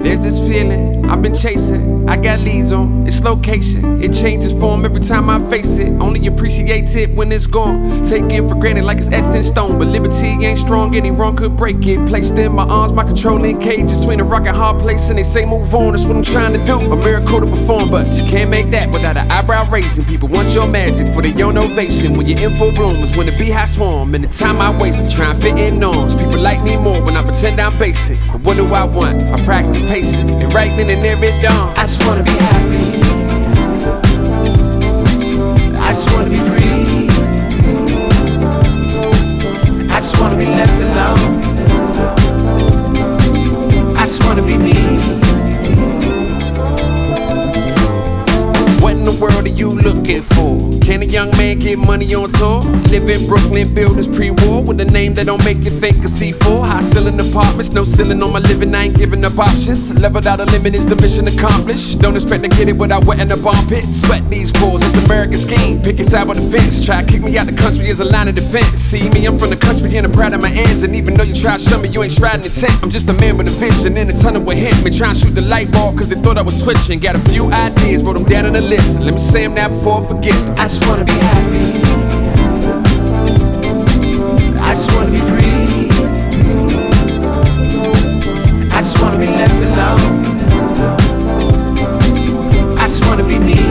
There's this feeling I've been chasing. I got leads on its location. It changes form every time I face it. Only appreciate it when it's gone. Take it for granted like it's etched in stone. But liberty ain't strong, any wrong could break it. Placed in my arms, my controlling cage between a rock and hard place. And they say move on, that's what I'm trying to do. A miracle to perform, but you can't make that without an eyebrow raising. People want your magic for their own ovation. When you're in full bloom is when the beehive swarm. And the time I waste to try and fit in norms. People like me more when I pretend I'm basic. But what do I want? I practice patience and right then and there it dawn. I just wanna be happy. I just wanna be free. I just wanna be left alone. I just wanna be me. What in the world are you looking for? Can a young man get money on tour? Live in Brooklyn, buildings pre-war with a name that don't make you think of C4. High ceiling apartments, no ceiling on my living, I ain't giving up options. Leveled out a limit is the mission accomplished. Don't expect to get it without wetting the armpit. Sweat these pores, it's American scheme. Pick a side with the fence. Try to kick me out the country as a line of defense. See me, I'm from the country and I'm proud of my ends. And even though you try to show me, you ain't shrouding intent. I'm just a man with a vision in a tunnel with him. Been trying to shoot the light bulb cause they thought I was twitching. Got a few ideas, wrote them down on the list. Let me say them now before I forget them. I just wanna be happy. I just wanna be free. I just wanna be left alone. I just wanna be me.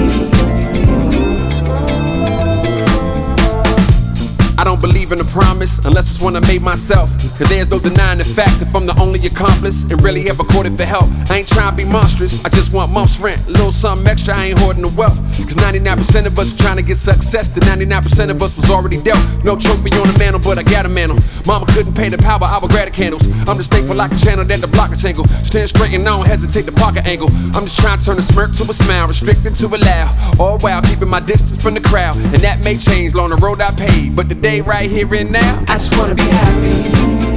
I don't believe in a promise unless it's one I made myself. Cause there's no denying the fact if I'm the only accomplice and really ever courted for help. I ain't trying to be monstrous, I just want month's rent. A little something extra, I ain't hoarding the wealth. Cause 99% of us are trying to get success. The 99% of us was already dealt. No trophy on the mantle, but I got a mantle. Mama couldn't pay the power, I would grab the candles. I'm just thankful I can channel that the block a tangle. Stand straight and I don't hesitate to park an angle. I'm just trying to turn a smirk to a smile, restricted to a laugh. All while keeping my distance from the crowd. And that may change along the road I paved, but today right here and now, I just wanna be happy.